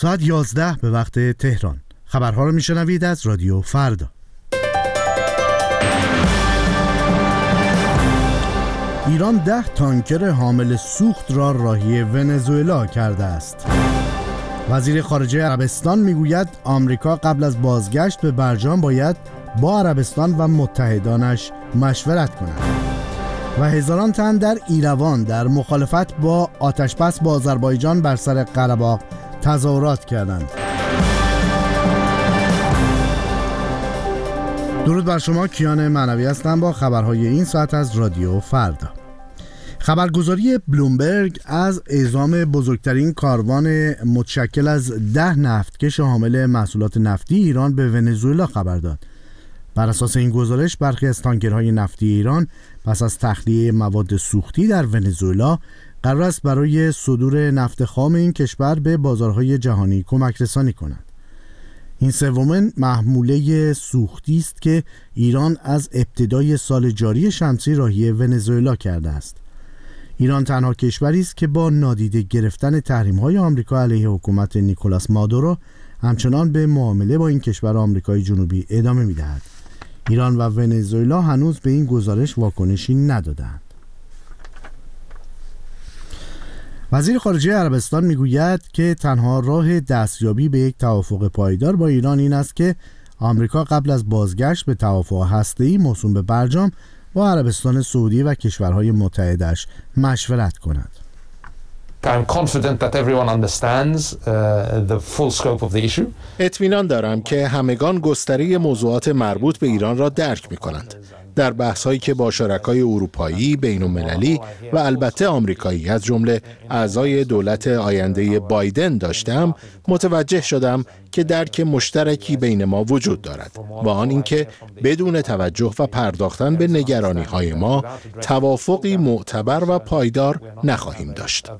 ساعت 11 به وقت تهران. خبرها رو میشنوید از رادیو فردا. ایران 10 تانکر حامل سوخت را راهی ونزوئلا کرده است. وزیر خارجه عربستان میگوید آمریکا قبل از بازگشت به برجام باید با عربستان و متحدانش مشورت کند. و هزاران تن در ایروان در مخالفت با آتشبس با آذربایجان بر سر قره‌باغ تظاهرات کردند. درود بر شما، کیان معنوی هستم با خبرهای این ساعت از رادیو فردا. خبرگزاری بلومبرگ از اعزام بزرگترین کاروان متشکل از 10 نفتکش حامل محصولات نفتی ایران به ونزوئلا خبر داد. بر اساس این گزارش برخی از تانکرهای نفتی ایران پس از تخلیه مواد سوختی در ونزوئلا قرار است برای صدور نفت خام این کشور به بازارهای جهانی کمک رسانی کنند. این سومین محموله سوختی است که ایران از ابتدای سال جاری شمسی راهی ونزوئلا کرده است. ایران تنها کشوری است که با نادیده گرفتن تحریم‌های آمریکا علیه حکومت نیکولاس مادورو همچنان به معامله با این کشور آمریکای جنوبی ادامه می‌دهد. ایران و ونزوئلا هنوز به این گزارش واکنشی ندادند. وزیر خارجه عربستان میگوید که تنها راه دستیابی به یک توافق پایدار با ایران این است که آمریکا قبل از بازگشت به توافق هسته‌ای موسوم به برجام با عربستان سعودی و کشورهای متحدش مشورت کند. I'm confident that everyone understands the full scope of the issue. اطمینان دارم که همگان گستره موضوعات مربوط به ایران را درک می‌کنند. در بحث‌هایی که با شرکای اروپایی، بین‌المللی و البته آمریکایی از جمله اعضای دولت آینده بایدن داشتم، متوجه شدم که درک مشترکی بین ما وجود دارد و آن اینکه بدون توجه و پرداختن به نگرانی‌های ما توافقی معتبر و پایدار نخواهیم داشت.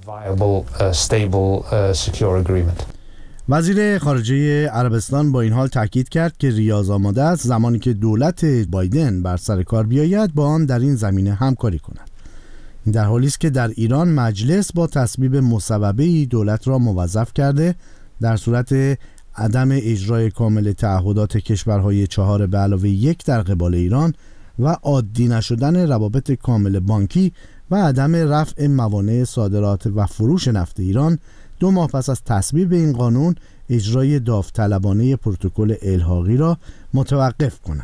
وزیر خارجه عربستان با این حال تاکید کرد که ریاض آماده است زمانی که دولت بایدن بر سر کار بیاید با آن در این زمینه همکاری کند. این در حالی است که در ایران مجلس با تصویب مصوبه‌ای دولت را موظف کرده در صورت عدم اجرای کامل تعهدات کشورهای 4 به علاوه 1 در قبال ایران و عادی نشدن روابط کامل بانکی و عدم رفع موانع صادرات و فروش نفت ایران 2 ماه پس از تصویب این قانون اجرای داوطلبانه پروتکل الحاقی را متوقف کند.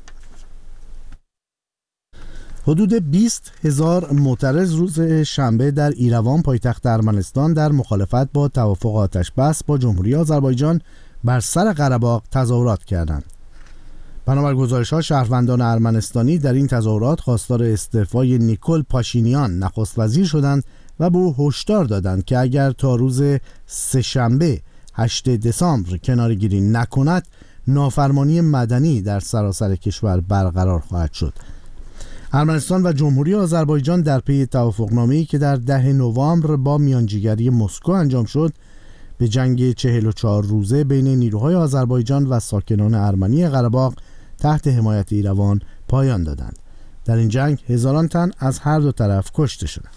حدود 20,000 معترض روز شنبه در ایروان پایتخت ارمنستان در مخالفت با توافق آتشبس با جمهوری آذربایجان بر سر قره‌باغ تظاهرات کردند. بنابر گزارش‌ها شهروندان ارمنستانی در این تظاهرات خواستار استعفای نیکول پاشینیان نخست وزیر شدند و به او هشدار دادند که اگر تا روز سه‌شنبه 8 دسامبر کناره‌گیری نکند نافرمانی مدنی در سراسر کشور برقرار خواهد شد. ارمنستان و جمهوری آذربایجان در پی توافقنامه‌ای که در 10 نوامبر با میانجیگری مسکو انجام شد به جنگ 44 روزه بین نیروهای آذربایجان و ساکنان ارمنی قره‌باغ تحت حمایت ایروان پایان دادند. در این جنگ هزاران تن از هر دو طرف کشته شدند.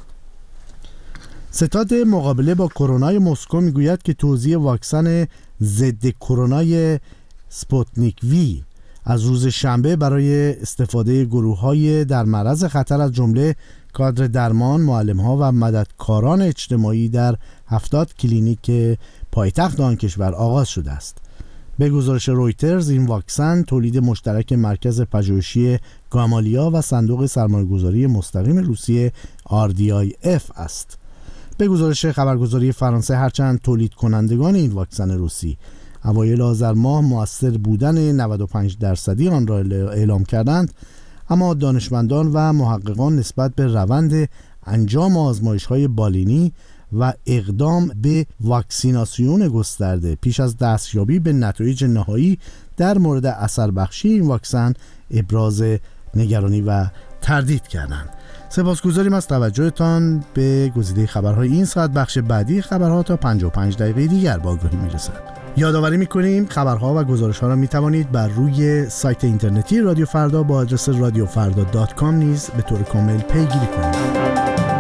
ستاد مقابله با کرونا مسکو میگوید که توزیع واکسن ضد کرونا سپوتنیک وی از روز شنبه برای استفاده گروه‌های در معرض خطر از جمله کادر درمان، معلم‌ها و مددکاران اجتماعی در 70 کلینیک پایتخت آن کشور آغاز شده است. به گزارش رویترز این واکسن تولید مشترک مرکز پژوهشی گامالیا و صندوق سرمایه‌گذاری مستقیم روسیه RDIF است. به گزارش خبرگزاری فرانسه هرچند تولید کنندگان این واکسن روسی اوایل آذر ماه مؤثر بودن 95% آن را اعلام کردند، اما دانشمندان و محققان نسبت به روند انجام آزمایش‌های بالینی و اقدام به واکسیناسیون گسترده پیش از دستیابی به نتایج نهایی در مورد اثر بخشی این واکسن ابراز نگرانی و تردید کردند. سپاسگزاریم از توجهتان به گزیده خبرهای این ساعت. بخش بعدی خبرها تا 55 دقیقه دیگر با آگاهی میرسد. یادآوری میکنیم خبرها و گزارش‌ها را میتوانید بر روی سایت اینترنتی رادیو فردا با آدرس radiofrda.com نیز به طور کامل پیگیری کنید.